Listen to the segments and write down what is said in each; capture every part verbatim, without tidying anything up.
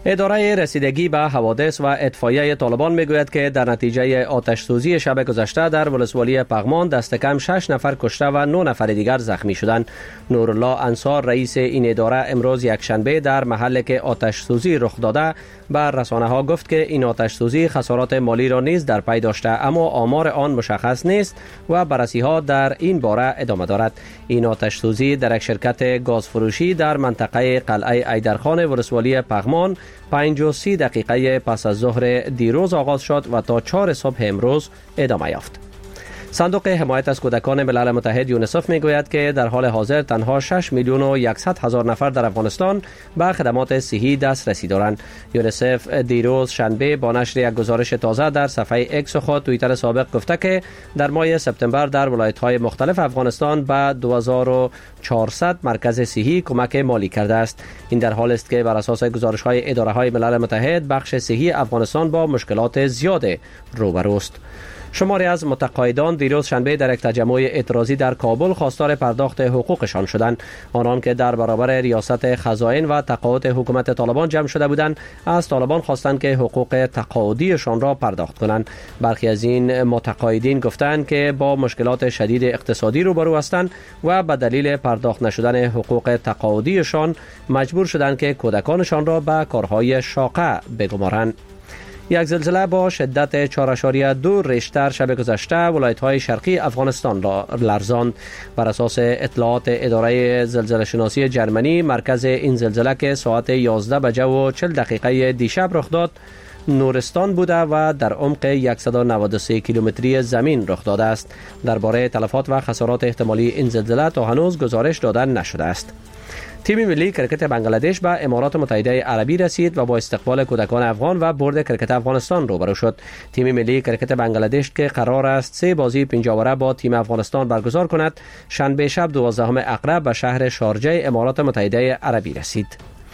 اداره رسیدگی به حوادث و اطفائیه طالبان میگوید که در نتیجه آتش سوزی شب گذشته در ولسوالی پغمان دست کم شش نفر کشته و نه نفر دیگر زخمی شدند. نورالله انصار رئیس این اداره امروز یکشنبه در محلی که آتش سوزی رخ داده به رسانه ها گفت که این آتش سوزی خسارات مالی را نیز در پی داشته، اما آمار آن مشخص نیست و بررسی ها در این باره ادامه دارد. این آتش سوزی در یک شرکت گاز فروشی در منطقه قلعه ایدرخان ولسوالی پغمان پنج و سی دقیقه پس از ظهر دیروز آغاز شد و تا چهار صبح امروز ادامه یافت. صندوق حمایت از کودکان ملل متحد یونیسف میگوید که در حال حاضر تنها شش میلیون و صد هزار نفر در افغانستان به خدمات صحی دسترسی دارند. یونیسف دیروز شنبه با نشر یک گزارش تازه در صفحه اکس خود توییتر سابق گفته که در ماه سپتامبر در ولایت‌های مختلف افغانستان به دو هزار و چهارصد مرکز صحی کمک مالی کرده است. این در حالی است که بر اساس گزارش‌های اداره‌های ملل متحد بخش صحی افغانستان با مشکلات زیاد روبروست. شماری از متقاعدان دیروز شنبه در یک تجمع اعتراضی در کابل خواستار پرداخت حقوقشان شدند. آنان که در برابر ریاست خزائن و تقاعد حکومت طالبان جمع شده بودند از طالبان خواستند که حقوق تقاعدیشان را پرداخت کنند. برخی از این متقاعدین گفتند که با مشکلات شدید اقتصادی روبرو هستند و به دلیل پرداخت نشدن حقوق تقاعدیشان مجبور شدند که کودکانشان را به کارهای شاقه بگمارند. یک زلزله با شدت چهار اشاریه دو ریشتر شب گذشته ولایت‌های شرقی افغانستان را لرزاند. بر اساس اطلاعات اداره زلزله شناسی جرمنی، مرکز این زلزله که ساعت یازده بجه و چهل دقیقه دیشب رخ داد نورستان بوده و در عمق صد و نود و سه کیلومتری زمین رخ داده است. درباره تلفات و خسارات احتمالی این زلزله تا هنوز گزارش داده نشده است. تیم ملی کرکت بنگلادش به امارات متحده عربی رسید و با استقبال کودکان افغان و برد کرکت افغانستان روبرو شد. تیم ملی کرکت بنگلادش که قرار است سه بازی پنجاوره با تیم افغانستان برگزار کند، شنبه شب دوازدهم اقرب به شهر شارجه امارات متحده عربی رسید.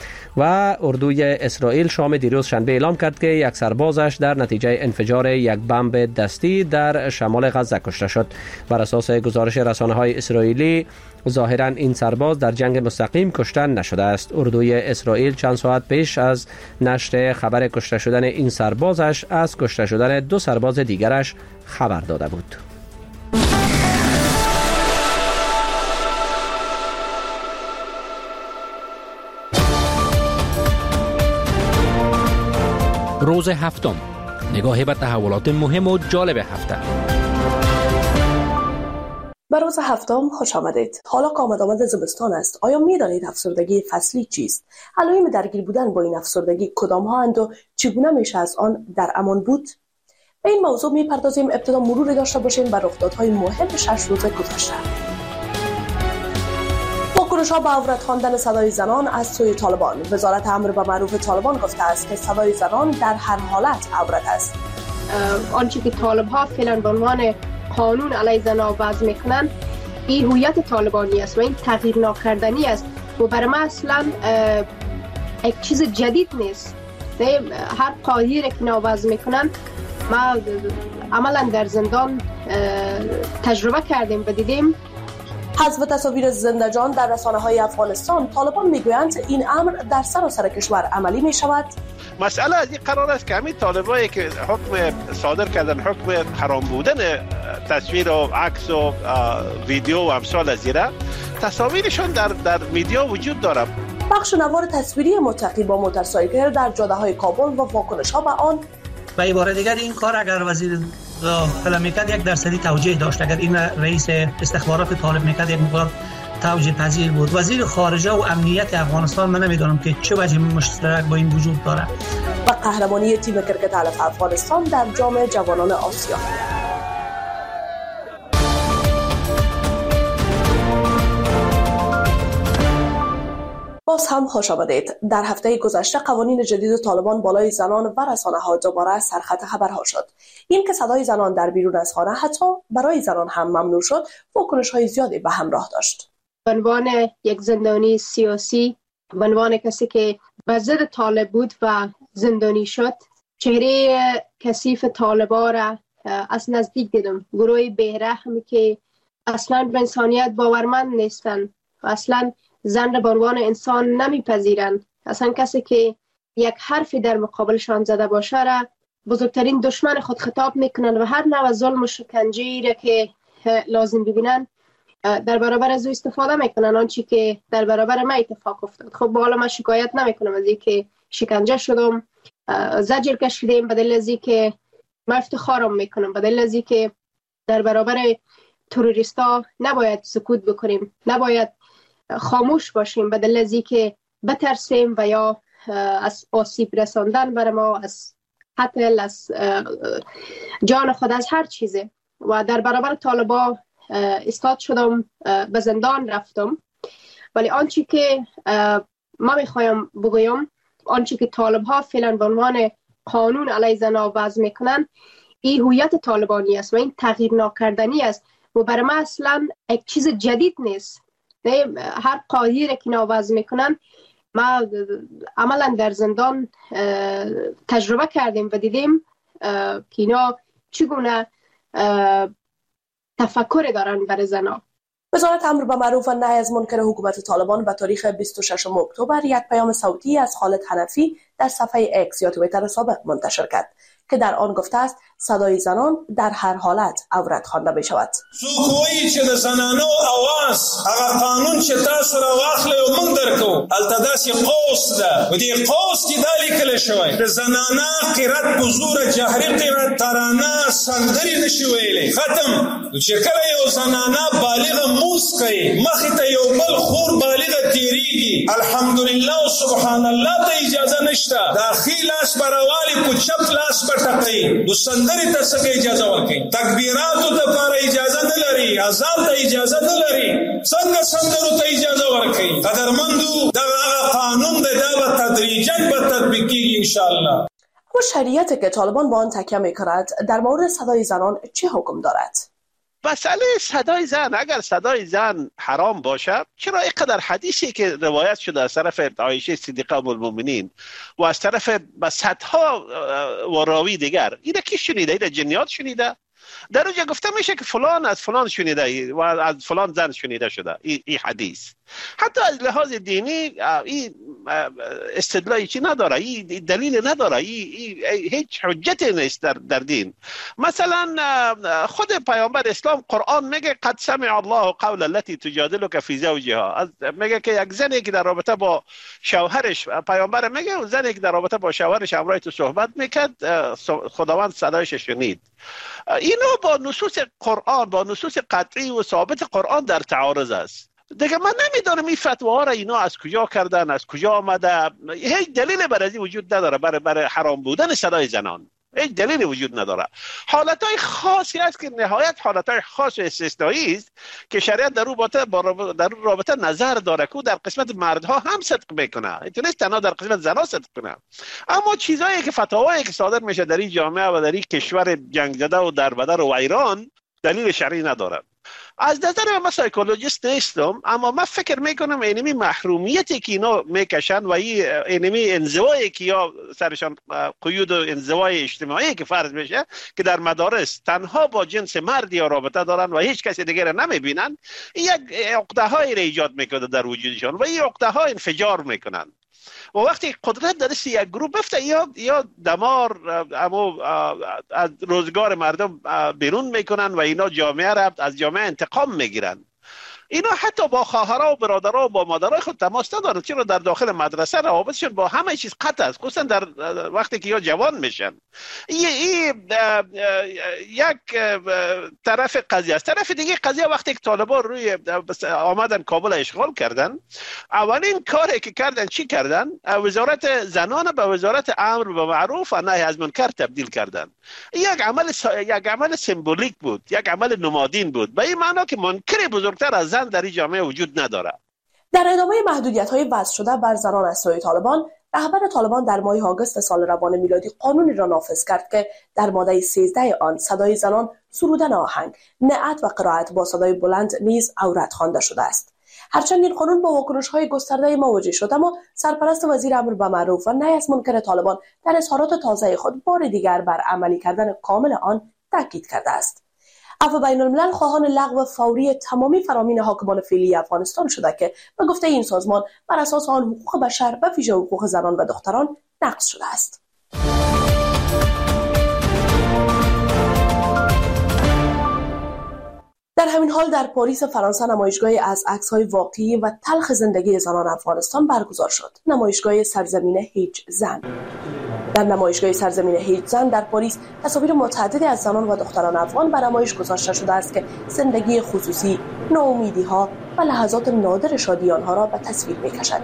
و اردوی اسرائیل شام دیروز شنبه اعلام کرد که یک سربازش در نتیجه انفجار یک بمب دستی در شمال غزه کشته شد. بر اساس گزارش رسانه‌های اسرائیلی ظاهراً این سرباز در جنگ مستقیم کشته نشده است. اردوی اسرائیل چند ساعت پیش از نشر خبر کشته شدن این سربازش از کشته شدن دو سرباز دیگرش خبر داده بود. روز هفتم، نگاهی به تحولات مهم و جالب هفته. به روز هفتم خوش آمدید. حالا که آمد آمد زمستان است، آیا می دانید افسردگی فصلی چیست؟ علائم درگیر بودن با این افسردگی کدام ها اند و چگونه میشه از آن در امان بود؟ به این موضوع می پردازیم. ابتدا مروری داشته باشیم بر رخدادهای مهم شش روز گذشته. واکنش‌ها به عورت خواندن صدای زنان از سوی طالبان. وزارت امر به معروف طالبان گفته است که صدای زنان در هر حالت عورت است. آنچه که طالب‌ها فعلا به عنوان قانون علیه زنان وضع می‌کنند، این هویت طالبانی است و این تغییر ناکردنی است و برای من اصلا یک چیز جدید نیست. هر قانونی که اینا وضع می‌کنند ما عملا در زندان تجربه کردیم و دیدیم. حذف تصاویر زنده جان در رسانه‌های افغانستان. طالبان میگویند این امر در سراسر کشور عملی می شود. مسئله از این قرار است که همین طالبایی که حکم صادر کردن، حکم حرام بودن تصویر و عکس و ویدیو و امثال از ایره، تصاویرشان در در میدیا وجود داره. بخش نوار تصویری متقی با موتورسایکل در جاده‌های کابل و واکنش‌ها به آن. به عبارت دیگر این کار اگر وزیر طالب میکرد یک درصدی توجیه داشت، اگر این رئیس استخبارات طالب میکرد یک مقدار توجیه پذیر بود. وزیر خارجه و امنیت افغانستان من نمیدونم که چه وجه مشترک با این وجود داره. و قهرمانی تیم کرکت علف افغانستان در جام جوانان آسیا. باز هم خوش آمدید. در هفته گذشته قوانین جدید طالبان بالای زنان و رسانه‌ها دوباره سرخط خبرها شد. این که صدای زنان در بیرون از خانه حتی برای زنان هم ممنوع شد، واکنش‌های زیادی به همراه داشت. به عنوان یک زندانی سیاسی، به عنوان کسی که به ضد طالب بود و زندانی شد، چهره کثیف طالبا را از نزدیک دیدم. گروه بی‌رحمی که اصلاً به انسانیت باورمند نیستند و اصلاً زن را به عنوان انسان نمیپذیرند. اصلا کسی که یک حرفی در مقابلشان زده باشه را بزرگترین دشمن خود خطاب میکنن و هر نوع ظلم و شکنجه‌ای را که لازم ببینن در برابر از او استفاده میکنن. آنچه که در برابر من اتفاق افتاد، خب حالا من شکایت نمیکنم از اینکه شکنجه شدم، زجر کشیدم، به دلیل از اینکه من افتخارم میکنم، به دلیل از اینکه در برابر تروریستا نباید سکوت بکنیم، نباید خاموش باشیم، به دلیل از اینکه بترسیم و یا از آسیب رساندن بر ما، از قتل، از جان خود، از هر چیزه. و در برابر طالبا استاد شدم، به زندان رفتم. ولی آنچه که ما میخوایم بگویم، آنچه که طالب ها فعلا به عنوان قانون علیه زنها وضع میکنن، این هویت طالبانی است و این تغییر ناکردنی است و برای ما اصلا یک چیز جدید نیست. هر قاعده را که اینا وضع میکنن ما عملا در زندان تجربه کردیم و دیدیم که اینا چگونه تفکر دارن برای زنها. وزارت امر به معروف و نهی از منکر حکومت طالبان به تاریخ بیست و ششم اکتبر یک پیام صوتی از خالد حنفی در صفحه اکس یا توییتر سابق منتشر کرد که در آن گفته است صدای زنان در هر حالت عورت خوانده می شود. سوکویی چې د زنانو اواز هغه قانون چې تاسو را واخلئ او موږ درکو هلته داسې قوس ده په دې قوس کې دا لیکلی شوی د زنانه قرت په زوره جهري قرت ترانه سندرې نشي ویلی ختم. چې کله یو زنانه بالغه موس کوي مخې ته یو بل خور بالغه تیریږي الحمدلله او سبحان الله ته اجازه نشته. د ښي لاس به راوالي په چپ لاس به ټکوي. نو سندرې ته څنګه اجازه ورکوي؟ تکبیراتو دپاره اجازه نه لري، اذان ته اجازه نه لري، څنګه سندرو ته اجازه ورکوي؟ قدرمندو دغه قانون دی دا به تدریجا به تطبیق کیږي انشاءالله. اما شریعتی که طالبان با آن تکیه میکند در مورد صدای زنان چه حکم دارد؟ مسئله صدای زن، اگر صدای زن حرام باشه، چرا اینقدر حدیثی که روایت شده از طرف عایشه صدیقه ام المؤمنین و از طرف صدها و راوی دیگر، اینه کی شنیده؟ اینه جنیات شنیده؟ در اونجا گفته میشه که فلان از فلان شنیده و از فلان زن شنیده شده. این ای حدیث حتی از لحاظ دینی این استدلالی چی نداره، این دلیل نداره، این هیچ حجتی نیست در, در دین. مثلا خود پیامبر اسلام قرآن میگه قد سمع الله قول التي تجادلك في زوجها، میگه که یک زنی که در رابطه با شوهرش، پیامبر میگه اون زنی که در رابطه با شوهرش همراه تو صحبت میکرد خداوند صدایش شنید. اینو با نصوص قرآن، با نصوص قطعی و ثابت قرآن در تعارض است. دیگه من نمیدونم این فتواها را اینا از کجا کردن، از کجا آمده. هیچ دلیل برای این وجود نداره برای برای حرام بودن صدای زنان. هیچ دلیلی وجود نداره. حالتهای خاصی است که نهایت حالتهای خاص و استثنایی است که شریعت در رابطه با در رابطه نظر داره که در قسمت مردها هم صدق میکنه، اینطور نیست تنها در قسمت زنها صدق کنه. اما چیزایی که فتاوایی که صادر میشه در این جامعه و در این کشور جنگ زده و دربدر و ایران دلیل شرعی نداره. از نظر من سایکولوژیست نیستم، اما من فکر میکنم اینمی محرومیتی که اینا میکشن و این اینمی انزوایی که یا سرشان قیود و انزوای اجتماعی که فرض میشه که در مدارس تنها با جنس مرد یا رابطه دارن و هیچ کسی دیگر نمیبینن، یک عقده های را ایجاد میکنه در وجودشان و این عقده ها انفجار میکنن. و وقتی قدرت در دست یک گروه بفته یا یا دمار اما از روزگار مردم بیرون میکنن و اینا جامعه را از جامعه انتقام میگیرن. اینا حتی با خواهرها و برادرها و با مادرای خود تماس ندارن، چرا در داخل مدرسه روابطشون با همه چیز قطع است، خصوصا در وقتی که یا جوان میشن. این ای یک طرف قضیه است. طرف دیگه قضیه وقتی که طالبان روی آمدن کابل اشغال کردن، اولین کاری که کردن چی کردن؟ وزارت زنان به وزارت امر به معروف و نهی از منکر تبدیل کردن. یک عمل یک عمل سمبولیک بود، یک عمل نمادین بود، به این معنا که منکر بزرگتر از زن در این جامعه وجود نداره. در ادامه محدودیت‌های وضع شده بر زنان از سوی طالبان، رهبر طالبان در ماه آگوست سال روان میلادی قانونی را نافذ کرد که در ماده سیزده آن صدای زنان سرودن آهنگ، نعت و قرائت با صدای بلند نیز عورت خوانده شده است. هرچند این قانون با واکنش‌های گسترده مواجه شد، اما سرپرست وزیر امر به معروف و نهی از منکر طالبان در اظهارات تازه خود بار دیگر بر عملی کردن کامل آن تاکید کرده است. عفو بین الملل خواهان لغو فوری تمامی فرامین حاکمان فعلی افغانستان شده که به گفته این سازمان بر اساس آن حقوق بشر و ویژه حقوق زنان و دختران نقض شده است. در همین حال در پاریس فرانسه نمایشگاهی از عکس‌های واقعی و تلخ زندگی زنان افغانستان برگزار شد. نمایشگاه سرزمین هیچ زن. در نمایشگاه سرزمین هیچ زن در پاریس تصاویر متعددی از زنان و دختران افغان به نمایش گذاشته شده است که زندگی خصوصی، ناامیدی‌ها و لحظات نادر شادی آنها را به تصویر می‌کشد.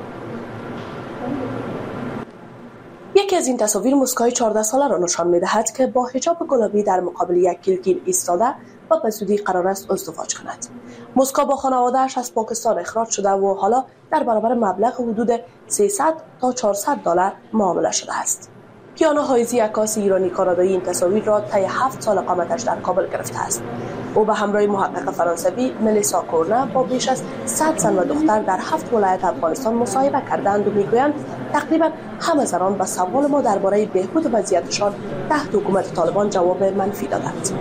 یکی از این تصاویر مسکای چهارده ساله را نشان می‌دهد که با حجاب گلابی در مقابل یک کلکین ایستاده و به زودی قرار است ازدواج کند. مسکا با خانواده‌اش از پاکستان اخراج شده و حالا در برابر مبلغ حدود سیصد تا چهارصد دلار معامله شده است. کیانا حایزی عکاس ایرانی کانادایی این تصاویر را طی هفت سال اقامتش در کابل گرفته است. او به همراه محقق فرانسوی ملیسا کورنا با بیش از صد زن و دختر در هفت ولایت افغانستان مصاحبه کردند و میگویند تقریبا همه زنان به سوال ما درباره بهبود وضعیتشان تحت حکومت طالبان جواب منفی دادند.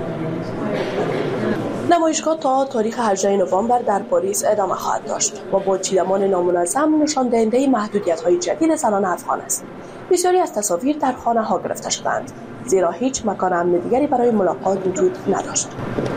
نمایشگاه تا تاریخ هجدهم نوامبر در پاریس ادامه خواهد داشت و با چیدمان نامنظم نشان دهنده محدودیت‌های جدید زنان افغان است. بسیاری از تصاویر در خانه‌ها گرفته شدند، زیرا هیچ مکان امن دیگری برای ملاقات وجود نداشت.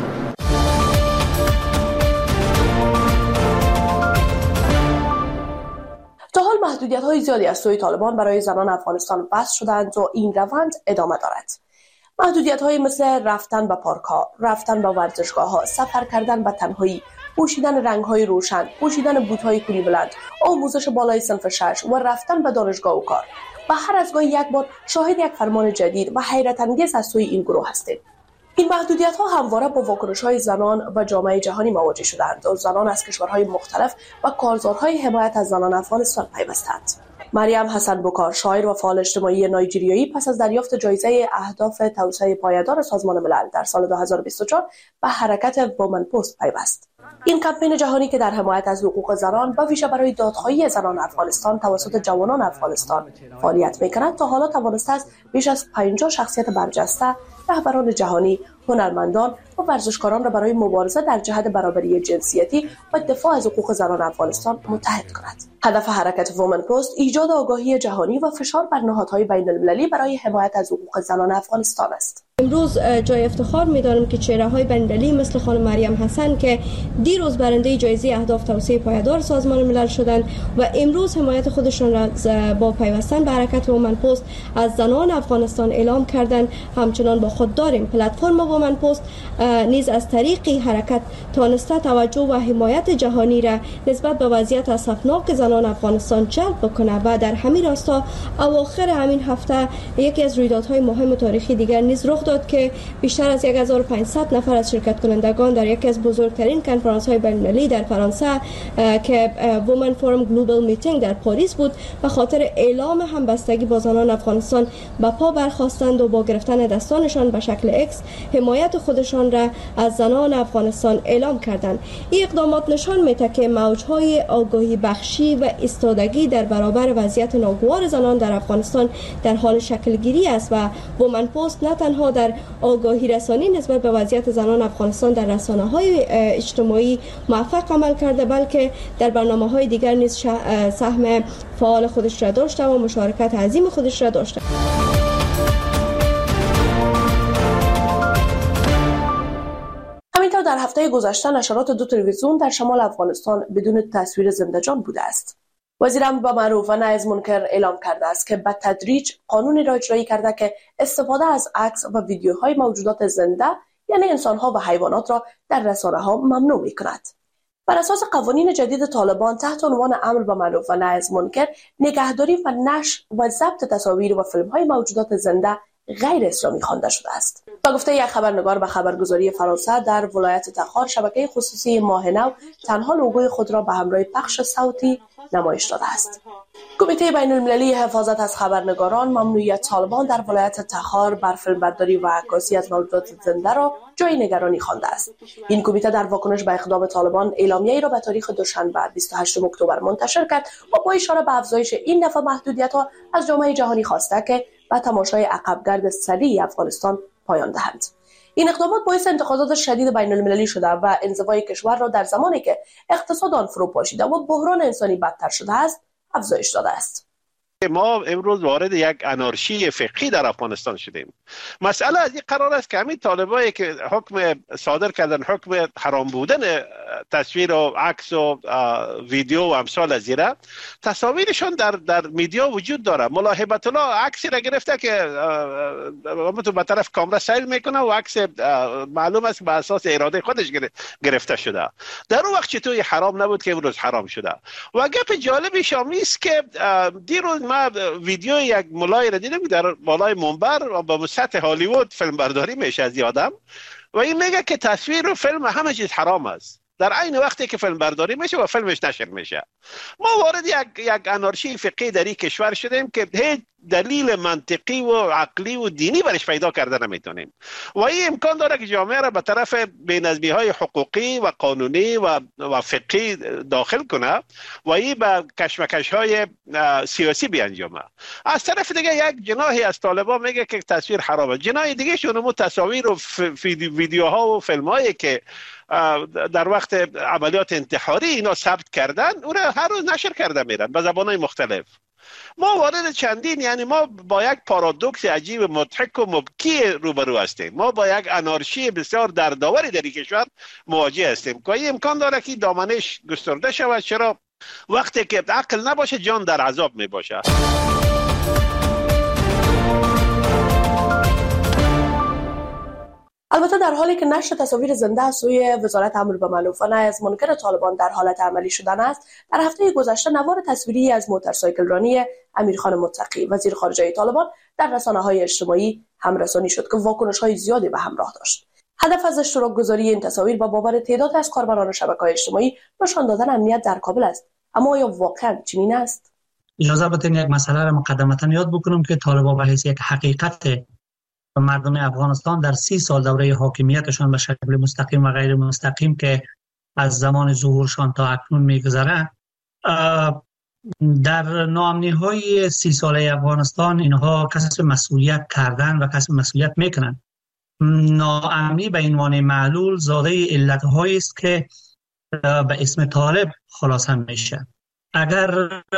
تا حال محدودیت‌های زیادی از سوی طالبان برای زنان افغانستان وضع شدند و این روند ادامه دارد. محدودیت‌های مثل رفتن به پارک‌ها، رفتن به ورزشگاه‌ها، سفر کردن به تنهایی، پوشیدن رنگ‌های روشن، پوشیدن بوت‌های کولی بلند، آموزش بالای صنف شش و رفتن به دانشگاه و کار. و هر از گاهی یک بار شاهد یک فرمان جدید و حیرت انگیز از سوی این گروه هستیم. این محدودیت‌ها همواره با واکنش‌های زنان و جامعه جهانی مواجه شدند و زنان از کشورهای مختلف و کارزارهای حمایت از زنان افغانستان پیوستند. مریم حسن بکار، شاعر و فعال اجتماعی نایجریایی، پس از دریافت جایزه اهداف توسعه پایدار سازمان ملل در سال دو هزار و بیست و چهار به حرکت وومن پست پیوست. این کمپین جهانی که در حمایت از حقوق زنان و ویژه برای دادخواهی زنان افغانستان توسط جوانان افغانستان فعالیت می‌کند تا حالا توانسته است بیش از پنجاه شخصیت برجسته، رهبران جهانی، هنرمندان و ورزشکاران را برای مبارزه در جهت برابری جنسیتی و دفاع از حقوق زنان افغانستان متحد کند. هدف حرکت وومن پست ایجاد آگاهی جهانی و فشار بر نهادهای بین‌المللی برای حمایت از حقوق زنان افغانستان است. امروز جای افتخار می‌دانم که چهره‌های بین‌المللی مثل خانم مریم حسن که دیروز برنده جایزه اهداف توسعه پایدار سازمان ملل شدند و امروز حمایت خودشان را با پیوستن به حرکت وومن پست از زنان افغانستان اعلام کردند. همچنان با خود داریم پلتفرم وومن پست نیز از طریق حرکت تانسته توجه و حمایت جهانی را نسبت به وضعیت اسفناک زنان افغانستان جلب بکنه و در همین راستا اواخر همین هفته یکی از رویدادهای مهم و تاریخی دیگر نیز رخ داد که بیشتر از هزار و پانصد نفر از شرکت کنندگان در یکی از بزرگترین کنفرانس‌های بین‌المللی در فرانسه که وومن فورم گلوبال میتینگ در پاریس بود و خاطر اعلام همبستگی با زنان افغانستان به پا برخاستند و با گرفتن دستانشان به شکل اکس حمایت خودشان را از زنان افغانستان اعلام کردند. این اقدامات نشان می‌دهد که موج‌های آگاهی بخشی و ایستادگی در برابر وضعیت ناگوار زنان در افغانستان در حال شکلگیری است و وومن پست نه تنها در آگاهی رسانی نسبت به وضعیت زنان افغانستان در رسانه‌های اجتماعی موفق عمل کرده بلکه در برنامه‌های دیگر نیز سهم فعال خودش را داشته و مشارکت عظیم خودش را داشته. همینطور در هفته گذشته نشرات دو تلویزیون در شمال افغانستان بدون تصویر زنده‌جان بوده است. وزیر امر به معروف و نهی از منکر اعلام کرده است که به تدریج قانونی را اجرایی کرده که استفاده از عکس و ویدیوهای موجودات زنده یعنی انسان‌ها و حیوانات را در رسانه‌ها ممنوع می‌کند. بر اساس قوانین جدید طالبان تحت عنوان امر به معروف و نهی از منکر نگهداری و نشر و ضبط تصاویر و فیلم‌های موجودات زنده غیر اسلامی خوانده شده است. با گفته یک خبرنگار به خبرگزاری فرانسه در ولایت تخار شبکه خصوصی ماه نو تنها لوگوی خود را به همراه پخش صوتی نمایش داده است. کمیته بین‌المللی حفاظت از خبرنگاران ممنوعیت طالبان در ولایت تخار بر فیلمبرداری و عکاسی از موجودات زنده را جای نگرانی خوانده است. این کمیته در واکنش به اقدام طالبان اعلامیه‌ای را به تاریخ دوشنبه بیست و هشتم اکتبر منتشر کرد و با اشاره به افزایش این دفعه محدودیت‌ها از جامعه جهانی خواسته که به تماشای عقبگرد سریع افغانستان پایان دهند. این اقدامات باعث انتقادات شدید بین المللی شده و انزوای کشور را در زمانی که اقتصاد آن فرو پاشیده و بحران انسانی بدتر شده است افزایش داده است. ما امروز وارد یک انارشی فقهی در افغانستان شدیم. مسئله از این قرار است که همین طالبایی که حکم صادر کردن، حکم حرام بودن تصویر و عکس و ویدیو و امثال از ایره، تصاویرشون در در میدیا وجود داره. ملا هیبت الله عکسی را گرفته که تو به طرف کامرا سیل میکنه و عکس معلوم است به اساس اراده خودش گرفته شده. در اون وقت چطوری حرام نبود که امروز حرام شده؟ و گپ جالبی شامی است که دیروز ما ویدیو یک ملای را دیدم در بالای منبر و با سطح هالیوود فیلم برداری میشه از آدم و این میگه که تصویر و فیلم همه چیز حرام است در عین وقتی که فیلم برداری میشه و فیلمش نشر میشه. ما وارد یک یک انارشی فقهی در این کشور شدیم که هیچ دلیل منطقی و عقلی و دینی برش پیدا کرده نمیتونیم و این امکان داره که جامعه را به طرف بی‌نظمی های حقوقی و قانونی و و فقهی داخل کنه و این به کشمکش های سیاسی بیانجامه. از طرف دیگه یک جناحی از طالبان میگه که تصویر حرامه، جناح دیگه شونمو تصاویر و ویدیوها و فیلم هایی که در وقت عملیات انتحاری اینا ثبت کردن اون هر روز نشر کرده میرن به زبانهای مختلف. ما وارد چندین یعنی ما با یک پارادوکس عجیب مضحک و مبکی روبرو هستیم. ما با یک انارشی بسیار دردآوری در این کشور مواجه هستیم که امکان داره که دامنش گسترده شود. چرا؟ وقتی که عقل نباشه جان در عذاب می باشه. البته در حالی که نشر تصاویر زنده از سوی وزارت امور بالمعروف و نهی از منکر طالبان در حالت عملی شدن است، در هفته گذشته نوار تصویری از موتورسایکل رانی امیرخان متقی وزیر خارجه طالبان در رسانه‌های اجتماعی همرسانی شد که واکنش‌های زیادی به همراه داشت. هدف از اشتراک گذاری این تصاویر با باور تعداد از کاربران شبکه‌های اجتماعی نشان دادن امنیت در کابل است. اما آیا واقعا چنین است؟ اجازه بدین یک مسئله را مقدمتاً یاد بکنم که طالبان به حیث یک حقیقت مردم افغانستان در سی سال دوره حاکمیتشان به شکل مستقیم و غیر مستقیم که از زمان ظهورشان تا اکنون میگذره، در ناامنی‌های سی ساله افغانستان اینها کسب مسئولیت کردن و کسب مسئولیت میکنن. ناامنی به عنوان معلول زاده علت‌هایی است که به اسم طالب خلاصه میشه. اگر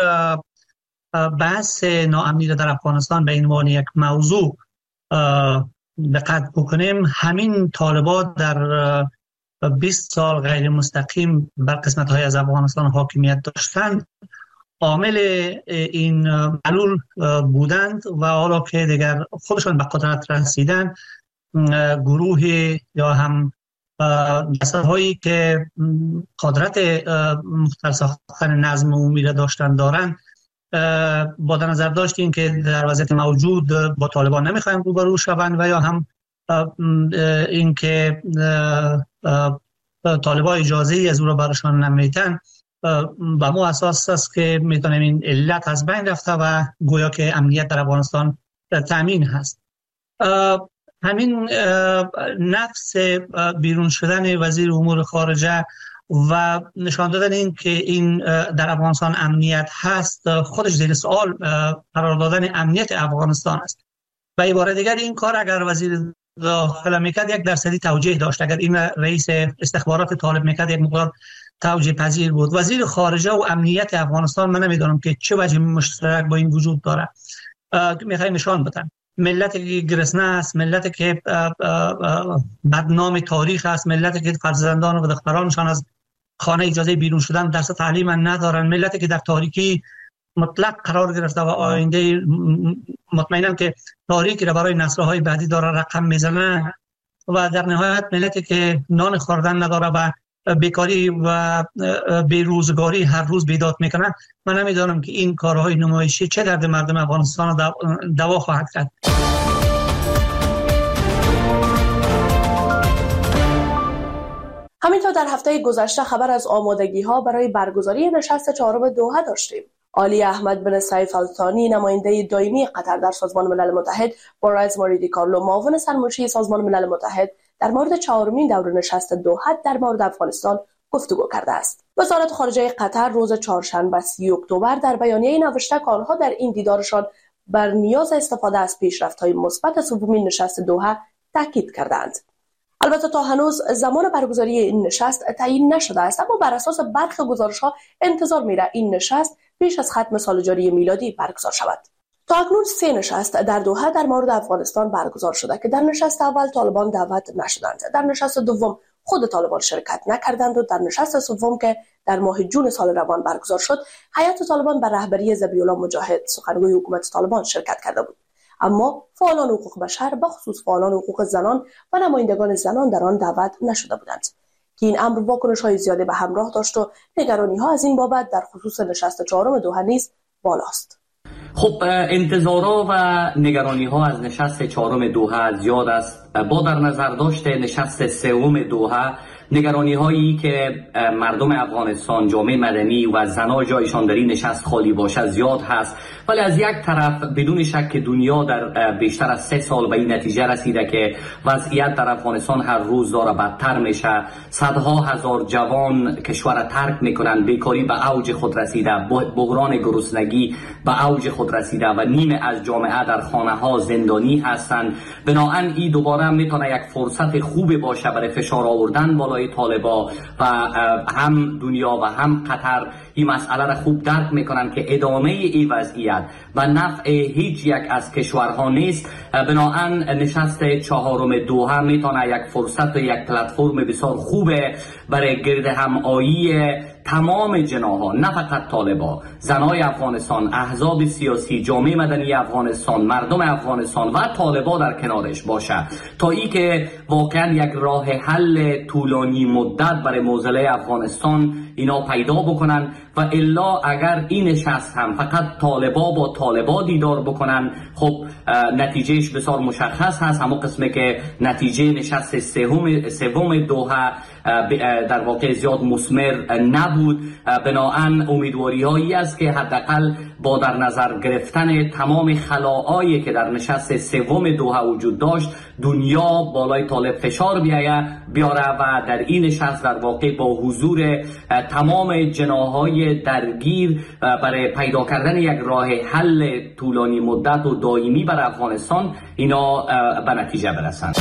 بحث ناامنی را در افغانستان به عنوان یک موضوع دقت بکنیم، همین طالبان در بیست سال غیر مستقیم بر قسمت‌های از افغانستان حاکمیت داشتند، عامل این معلول بودند و حالا که دیگر خودشان به قدرت رسیدن، گروه یا هم دسته‌هایی که قدرت مختل ساختن نظم عمومی را داشتن دارند، با در نظر داشتیم که در وضعیت موجود با طالبان نمیخوایم روبرو شوند و یا هم این که طالبان اجازه از او را برشان نمیدن، به مو اساس است که میتونیم این علت از بین رفته و گویا که امنیت در افغانستان تامین هست. همین نفس بیرون شدن وزیر امور خارجه و نشان دادن این که این در افغانستان امنیت هست خودش زیر سوال قرار دادن امنیت افغانستان است. به عبارت دیگر این کار اگر وزیر داخله میکرد یک درصدی توجیه داشت، اگر این رئیس استخبارات طالب میکرد یک مقدار توجیه پذیر بود. وزیر خارجه و امنیت افغانستان من نمیدونم که چه وجه مشترک با این وجود داره. میخوای نشان بدن ملتی که گرسنه است، ملتی که بدنام تاریخ است، ملتی که فرزندان و دخترانشان از خانه اجازه بیرون شدن درس تعلیم ندارن، ملتی که در تاریکی مطلق قرار گرفته و آینده مطمئنم که تاریکی را برای نسل‌های بعدی داره رقم میزنه و در نهایت ملتی که نان خوردن نداره و بیکاری و بیروزگاری هر روز بیداد میکنن. من نمیدانم که این کارهای نمایشی چه درد مردم افغانستان را دوا خواهد کرد. همینطور در هفته گذشته خبر از آمادگی ها برای برگزاری نشست چهارم دوحه داشتیم. علی احمد بن سیف الثانی، نماینده دائمی قطر در سازمان ملل متحد، با رئیس ماریدی کارلو، معاون سرمنشی سازمان ملل متحد، در مورد چهارمین دور نشست دوحه در مورد افغانستان گفتگو کرده است. وزارت خارجه قطر روز چهارشنبه سی اکتبر در بیانیه‌ای نوشته که آنها در این دیدارشان بر نیاز استفاده از پیشرفت‌های مثبت سومین نشست دوحه تاکید کردند. البته تا هنوز زمان برگزاری این نشست تعیین نشده است، اما بر اساس برخی گزارش‌ها انتظار میره این نشست پیش از ختم سال جاری میلادی برگزار شود. تا اکنون سه نشست در دوحه در مورد افغانستان برگزار شده که در نشست اول طالبان دعوت نشدند، در نشست دوم خود طالبان شرکت نکردند و در نشست سوم که در ماه جون سال روان برگزار شد، هیئت طالبان به رهبری ذبیح‌الله مجاهد سخنگوی حکومت طالبان شرکت کرده بود. اما فعالان حقوق بشر به خصوص فعالان حقوق زنان و نمایندگان زنان در آن دعوت نشده بودند که این امر واکنش‌های زیادی به همراه داشت و نگرانی‌ها از این بابت در خصوص نشست چهارم دوحه نیز بالاست. خب انتظارها و نگرانی ها از نشست چهارم دوحه زیاد است. با در نظر داشت نشست سوم دوحه، نگرانی هایی که مردم افغانستان، جامعه مدنی و زنان جایشان در این نشست خالی باشد زیاد هست، ولی از یک طرف بدون شک دنیا در بیشتر از سه سال به این نتیجه رسیده که وضعیت در افغانستان هر روز داره بدتر میشه. صدها هزار جوان کشور ترک میکنن، بیکاری به اوج خود رسیده، بحران گرسنگی به اوج خود رسیده و نیمه از جامعه در خانه ها زندانی هستند. بنابراین این دوباره میتونه یک فرصت خوبی باشه برای فشار آوردن بالای طالبا و هم دنیا و هم قطر این مسئله را خوب درک میکنن که ادامه این وضعیت و نفع هیچ یک از کشورها نیست. بنابراین نشست چهارم دوحه میتونه یک فرصت و یک پلتفرم بسیار خوبه برای گرد همایی تمام جناحها، نه فقط طالبا، زنای افغانستان، احزاب سیاسی، جامعه مدنی افغانستان، مردم افغانستان و طالبا در کنارش باشه تا ای که واقعا یک راه حل طولانی مدت برای معضله افغانستان اینا پیدا بکنن و الا اگر این نشست هم فقط طالبا با طالبا دیدار بکنن، خب نتیجهش بسیار مشخص هست. همون قسمه که نتیجه نشست سوم سوم دوحه در واقع زیاد مثمر نبود. بنابراین امیدواری هایی است که حداقل با در نظر گرفتن تمام خلاهایی که در نشست سوم دوحه وجود داشت، دنیا بالای طالب فشار بیایه بیاره و در این نشست در واقع با حضور تمام جناحهای درگیر برای پیدا کردن یک راه حل طولانی مدت و دائمی برای افغانستان اینا به نتیجه برسند.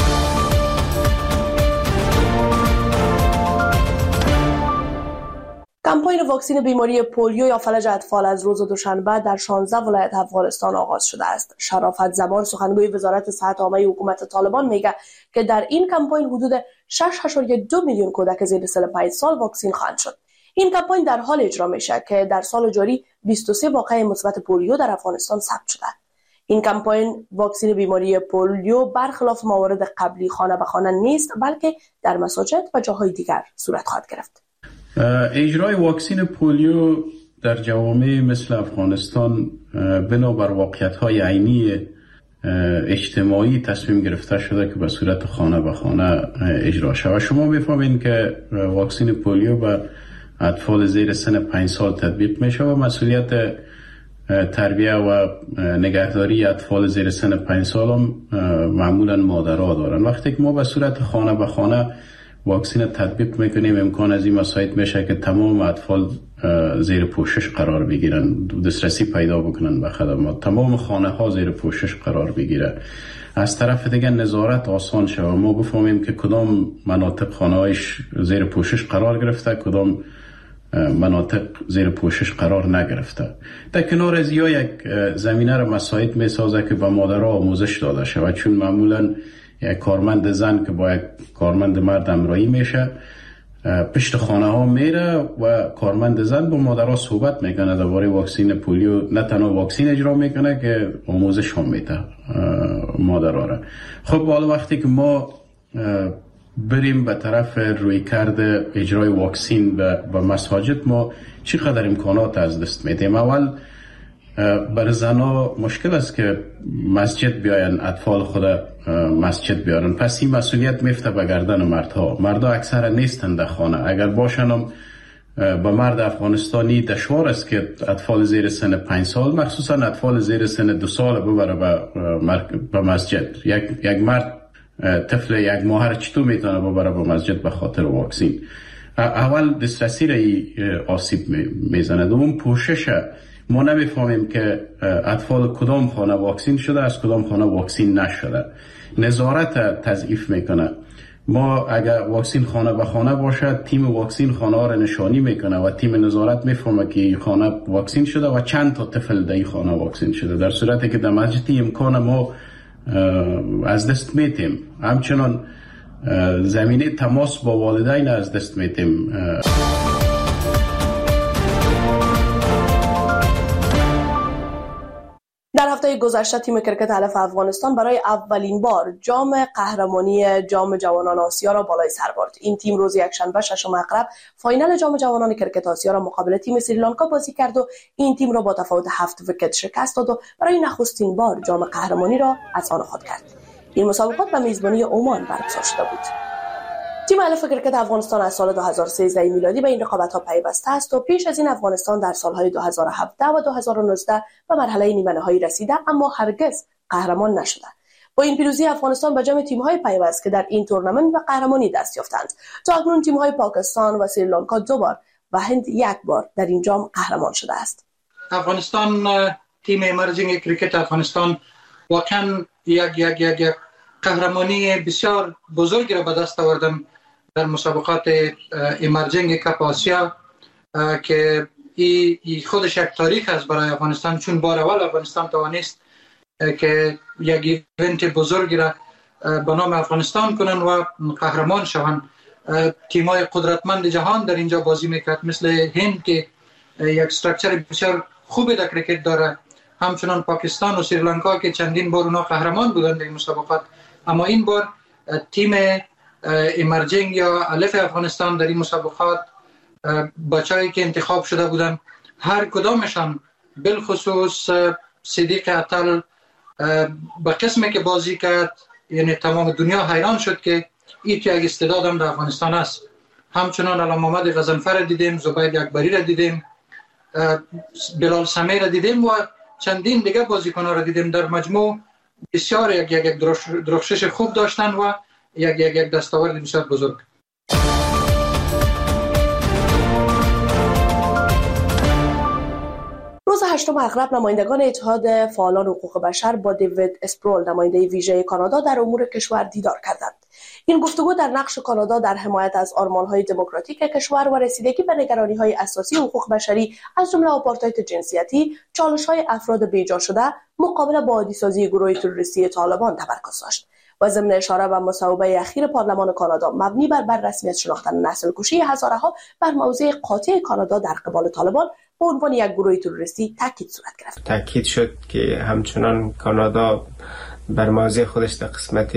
کمپاین واکسین بیماری پولیو یا فلج اطفال از روز دوشنبه در شانزده ولایت افغانستان آغاز شده است. شرافت زمان سخنگوی وزارت صحت عامه حکومت طالبان میگه که در این کمپاین حدود شش ممیز دو میلیون کودک زیر سن پنج سال واکسین خواهند شد. این کمپاین در حال اجرا میشه که در سال جاری بیست و سه واقعه مثبت پولیو در افغانستان ثبت شده. این کمپاین واکسین بیماری پولیو برخلاف موارد قبلی خانه به خانه نیست، بلکه در مساجد و جاهای دیگر صورت خواهد گرفت. اجرای واکسین پولیو در جوامع مثل افغانستان بنابر واقعیت‌های عینی اجتماعی تصمیم گرفته شده که به صورت خانه به خانه اجرا شود. شما می‌فهمید که واکسین پولیو به اطفال زیر سن پنج سال تطبیق میشه و مسئولیت تربیه و نگهداری اطفال زیر سن پنج سال هم معمولا مادرها دارن. وقتی که ما به صورت خانه به خانه واکسین تطبیق میکنیم، امکان از این مساعد میشه که تمام اطفال زیر پوشش قرار بگیرن، دسترسی پیدا بکنن به خدمات، تمام خانه ها زیر پوشش قرار بگیره. از طرف دیگه نظارت آسان شود، ما بفهمیم که کدام مناطق خانه هایش زیر پوشش قرار گرفته، کدام مناطق زیر پوشش قرار نگرفته. در کنار از یا یک زمینه را مساعد میسازه که به مادرها آموزش داده شود، چون معمولا یک کارمند زن که با یک کارمند مرد همراهی میشه پشت خانه ها میره و کارمند زن با مادرها صحبت میکنه درباره واکسین پولیو. نه تنها واکسین اجرا میکنه که آموزش هم میده مادرها را. خب حالا وقتی که ما بریم به طرف روی کرده اجرای واکسین به مساجد، ما چقدر امکانات از دست میدیم. اول برای زنها مشکل است که مسجد بیاین، اطفال خود مسجد بیارن، پس این مسئولیت میفته به گردن مردها. مردها اکثر نیستند در خانه، اگر باشن هم به مرد افغانستانی دشوار است که اطفال زیر سن پنج سال، مخصوصا اطفال زیر سن دو سال ببره به مسجد. یک یک مرد طفل یک ماه را چطور میتونه ببره به مسجد به خاطر واکسین؟ اول دسترسی را آسیب میزنه. دوم پوشش، ما نمیفهمیم که اطفال کدام خانه واکسین شده از کدام خانه واکسین نشده. نظارت تضعیف میکنه. ما اگر واکسین خانه به خانه باشد، تیم واکسین خانه ها را نشانی میکنه و تیم نظارت میفهمه که این خانه واکسین شده و چند تا طفل در این خانه واکسین شده. در صورتی که در مسجد امکان ما از دست میتیم. همچنان زمینه تماس با والدین از دست میتیم. در هفته گذشته تیم کرکت علف افغانستان برای اولین بار جام قهرمانی جام جوانان آسیا را بالای سر برد. این تیم روز یکشنبه ششم اقرب فاینال جام جوانان کرکت آسیا را مقابل تیم سریلانکا بازی کرد و این تیم را با تفاوت هفت ویکت شکست داد و برای نخستین بار جام قهرمانی را از آن خود کرد. این مسابقات به میزبانی عمان برگزار شده بود. تیم علف کرکت افغانستان از سال دو هزار و سیزده میلادی به این رقابت‌ها پیوسته است و پیش از این افغانستان در سالهای دو هزار و هفده و دو هزار و نوزده به مرحله نیمه نهایی رسیده اما هرگز قهرمان نشده. با این پیروزی افغانستان به جمع تیم‌های پیوست که در این تورنمنت به قهرمانی دست یافتند. تا اکنون تیم‌های پاکستان و سریلانکا دو بار و هند یک بار در این جام قهرمان شده است. افغانستان، تیم امرجینگ کرکت افغانستان واقعا یک یک یک یک قهرمانی بسیار بزرگی را به دست آوردن در مسابقات امرجینگ کپ آسیا که ای, ای خودش یک تاریخ است برای افغانستان، چون بار اول افغانستان توانست که یک ایونت بزرگی را به نام افغانستان کنن و قهرمان شوند. تیم‌های قدرتمند جهان در اینجا بازی میکرد، مثل هند که یک استراکچر بسیار خوبی در کرکت داره، همچنان پاکستان و سریلانکا که چندین بار اونا قهرمان بودند در این مسابقات. اما این بار تیم امرجینگ یا الف افغانستان در این مسابقات بچه‌ای که انتخاب شده بودند، هر کدامشان بالخصوص صدیق عطل به قسمی که بازی کرد، یعنی تمام دنیا حیران شد که این تو یک استعداد هم در افغانستان است. همچنان علام محمد غضنفر را دیدیم، زبید اکبری را دیدیم، بلال سمی را دیدیم و چندین دیگه بازیکن‌ها را دیدیم. در مجموع بسیار یک یک درخشش خوب داشتن و یک یک یک دستاورد بسیار بزرگ. روز هشتم اغرب نمایندگان اتحاد فعالان حقوق بشر با دیوید اسپرول نماینده ویژه کانادا در امور کشور دیدار کردند. این گفتگو در نقش کانادا در حمایت از آرمان‌های دموکراتیک کشور و رسیدگی به نگرانی‌های اساسی حقوق بشری از جمله آپارتاید جنسیتی، چالش‌های افراد بیجا شده مقابله با عادی‌سازی گروه تروریستی طالبان تمرکز داشت و ضمن اشاره به مصوبه اخیر پارلمان کانادا مبنی بر بررسمیت شناختن نسل‌کشی هزاره‌ها بر موضع قاطع کانادا در قبال طالبان به عنوان یک گروه تروریستی تاکید صورت گرفت. تاکید شد که همچنان کانادا بر موضع خودش در قسمت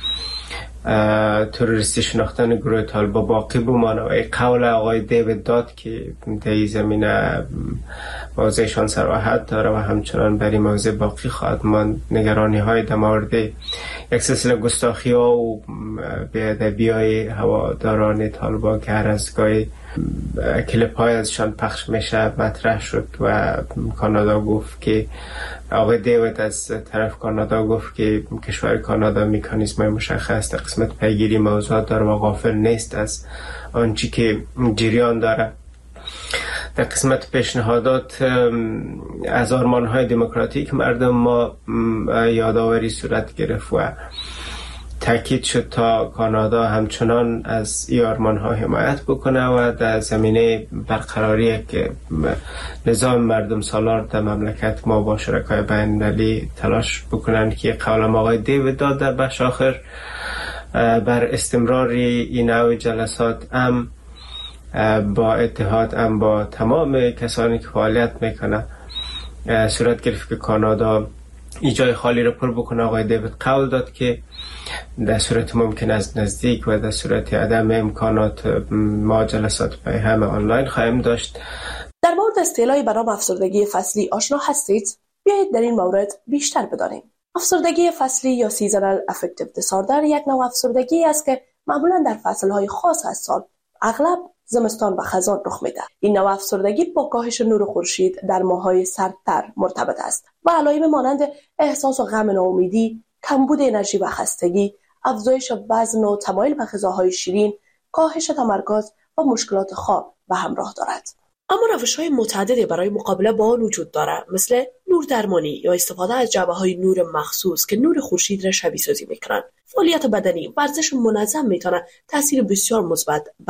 تروریستی شناختن گروه طالبان باقی بمانه و این قول آقای دیوید داد که در این زمینه موضعشان صراحت داره و همچنان بر این موضع باقی خواهد ماند. نگرانی های در مورد یک سلسله گستاخی ها و بی‌ادبی های هواداران طالبان که هر از گاهی کلیپ های ازشان پخش میشه مطرح شد و کانادا گفت که آقای دیوید از طرف کانادا گفت که کشور کانادا مکانیزم مشخص در قسمت پیگیری موضوعات داره و غافل نیست از آنچه که جریان داره. در قسمت پیشنهادات از آرمان‌های دموکراتیک مردم ما یادآوری صورت گرفت و تاکید شد تا کانادا همچنان از این آرمان‌ها حمایت بکنه و در زمینه برقراری که نظام مردم سالار در مملکت ما با شرکای بین‌المللی تلاش بکنن که قول آقای دیوید داد در بخش آخر بر استمرار این نوع جلسات هم با اتحاد هم با تمام کسانی که فعالیت میکنه صورت گرفت که کانادا ای جای خالی رو پر بکنه. آقای دیوید قول داد که در صورت ممکن از نزدیک و در صورت عدم امکانات ما جلسات پای همه آنلاین خواهیم داشت. در مورد اصطلاحی به نام افسردگی فصلی آشنا هستید؟ بیایید در این مورد بیشتر بدانیم. افسردگی فصلی یا سیزنال افکتیو دیساردر یک نوع افسردگی است که معمولا در فصلهای خاص از سال، اغلب زمستان و خزان رخ میده. این نوع افسردگی با کاهش نور خورشید در ماه‌های سردتر مرتبط است و علائم مانند احساس و غم ناامیدی، کمبود انرژی و خستگی، افزایش وزن و تمایل به غذاهای شیرین، کاهش تمرکز و مشکلات خواب به همراه دارد. اما روش‌های متعددی برای مقابله با آن وجود دارد، مثل نور درمانی یا استفاده از جعبه‌های نور مخصوص که نور خورشید را شبیه سازی می‌کنند. فعالیت بدنی، ورزش منظم می‌تواند تاثیر بسیار مثبت